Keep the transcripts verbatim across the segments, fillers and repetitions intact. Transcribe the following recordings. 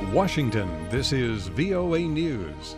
In Washington, this is V O A News.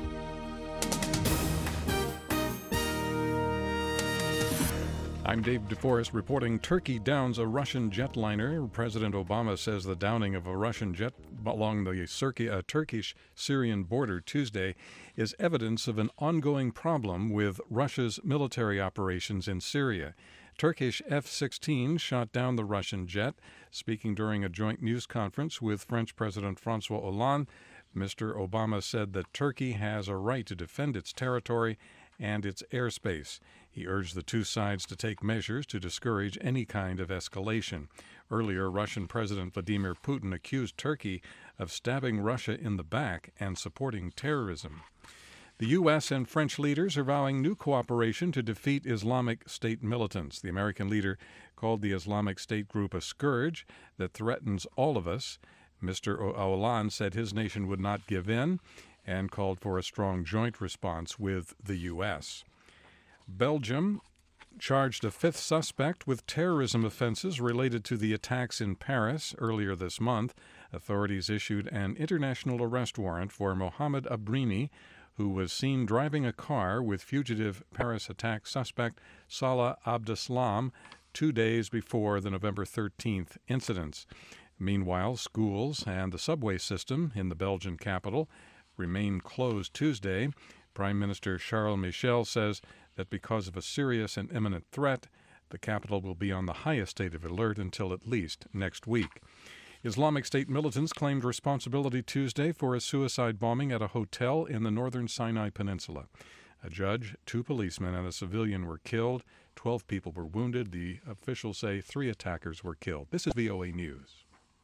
I'm Dave DeForest reporting Turkey downs a Russian jetliner. President Obama says the downing of a Russian jet along the Cirki, uh, Turkish-Syrian border Tuesday is evidence of an ongoing problem with Russia's military operations in Syria. Turkish F sixteen shot down the Russian jet. Speaking during a joint news conference with French President François Hollande, Mister Obama said that Turkey has a right to defend its territory and its airspace. He urged the two sides to take measures to discourage any kind of escalation. Earlier, Russian President Vladimir Putin accused Turkey of stabbing Russia in the back and supporting terrorism. The U S and French leaders are vowing new cooperation to defeat Islamic State militants. The American leader called the Islamic State group a scourge that threatens all of us. Mister Hollande said his nation would not give in and called for a strong joint response with the U S. Belgium charged a fifth suspect with terrorism offenses related to the attacks in Paris earlier this month. Authorities issued an international arrest warrant for Mohamed Abrini, who was seen driving a car with fugitive Paris attack suspect Salah Abdeslam two days before the November thirteenth incidents. Meanwhile, schools and the subway system in the Belgian capital remain closed Tuesday. Prime Minister Charles Michel says that because of a serious and imminent threat, the capital will be on the highest state of alert until at least next week. Islamic State militants claimed responsibility Tuesday for a suicide bombing at a hotel in the northern Sinai Peninsula. A judge, two policemen, and a civilian were killed. Twelve people were wounded. The officials say three attackers were killed. This is V O A News.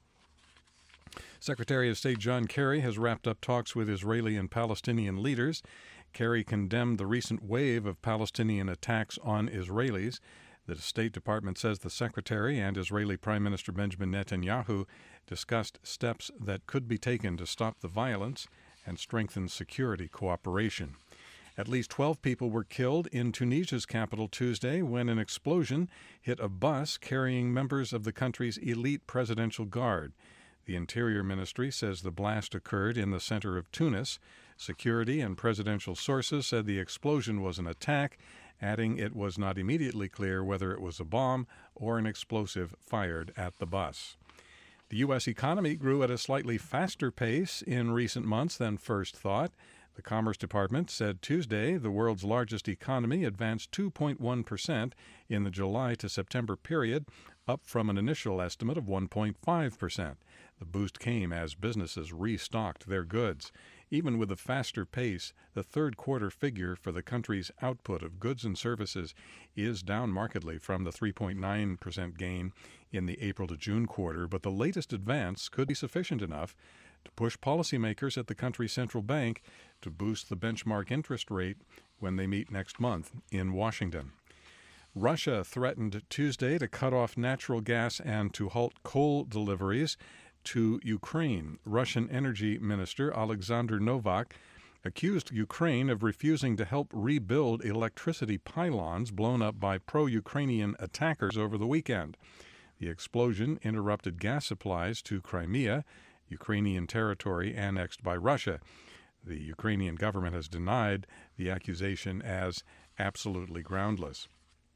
Secretary of State John Kerry has wrapped up talks with Israeli and Palestinian leaders. Kerry condemned the recent wave of Palestinian attacks on Israelis. The State Department says the Secretary and Israeli Prime Minister Benjamin Netanyahu discussed steps that could be taken to stop the violence and strengthen security cooperation. At least twelve people were killed in Tunisia's capital Tuesday when an explosion hit a bus carrying members of the country's elite presidential guard. The Interior Ministry says the blast occurred in the center of Tunis. Security and presidential sources said the explosion was an attack, adding it was not immediately clear whether it was a bomb or an explosive fired at the bus. The U S economy grew at a slightly faster pace in recent months than first thought. The Commerce Department said Tuesday the world's largest economy advanced two point one percent in the July to September period, up from an initial estimate of one point five percent. The boost came as businesses restocked their goods. Even with a faster pace, the third quarter figure for the country's output of goods and services is down markedly from the three point nine percent gain in the April to June quarter, but the latest advance could be sufficient enough to push policymakers at the country's central bank to boost the benchmark interest rate when they meet next month in Washington. Russia threatened Tuesday to cut off natural gas and to halt coal deliveries to Ukraine. Russian Energy Minister Alexander Novak accused Ukraine of refusing to help rebuild electricity pylons blown up by pro-Ukrainian attackers over the weekend. The explosion interrupted gas supplies to Crimea, Ukrainian territory annexed by Russia. The Ukrainian government has denied the accusation as absolutely groundless.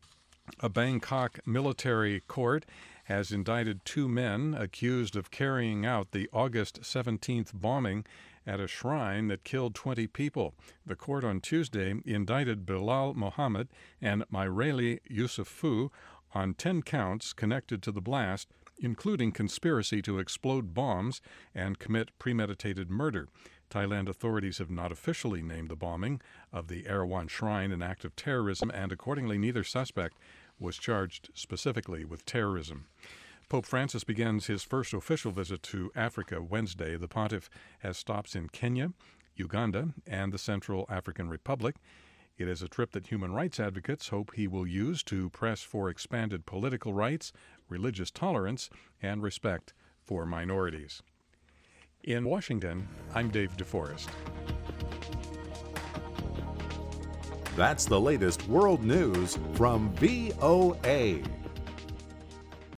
A Bangkok military court has indicted two men accused of carrying out the August seventeenth bombing at a shrine that killed twenty people. The court on Tuesday indicted Bilal Mohammed and Maireli Yusufu on ten counts connected to the blast, including conspiracy to explode bombs and commit premeditated murder. Thailand authorities have not officially named the bombing of the Erawan Shrine an act of terrorism, and accordingly neither suspect was charged specifically with terrorism. Pope Francis begins his first official visit to Africa Wednesday. The pontiff has stops in Kenya, Uganda, and the Central African Republic. It is a trip that human rights advocates hope he will use to press for expanded political rights, religious tolerance, and respect for minorities. In Washington, I'm Dave DeForest. That's the latest world news from V O A.